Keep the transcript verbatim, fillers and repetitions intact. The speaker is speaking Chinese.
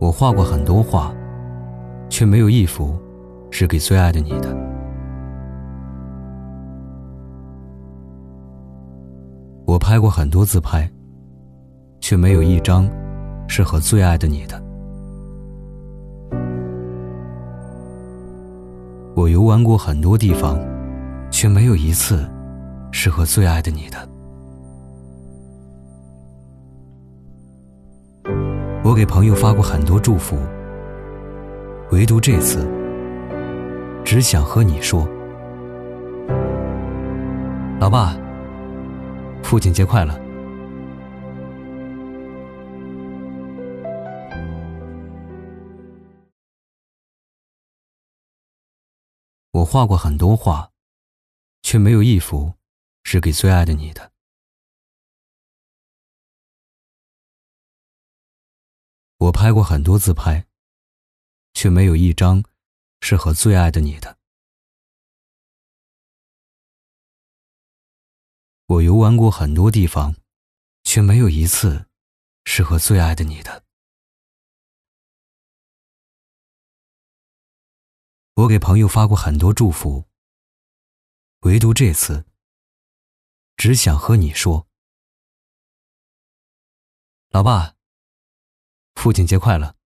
我画过很多画，却没有一幅是给最爱的你的。我拍过很多自拍，却没有一张是和最爱的你的。我游玩过很多地方，却没有一次是和最爱的你的。我给朋友发过很多祝福，唯独这次只想和你说，老爸，父亲节快乐。我画过很多画，却没有一幅是给最爱的你的。我拍过很多自拍，却没有一张是和最爱的你的。我游玩过很多地方，却没有一次是和最爱的你的。我给朋友发过很多祝福，唯独这次只想和你说，老爸，父亲节快乐。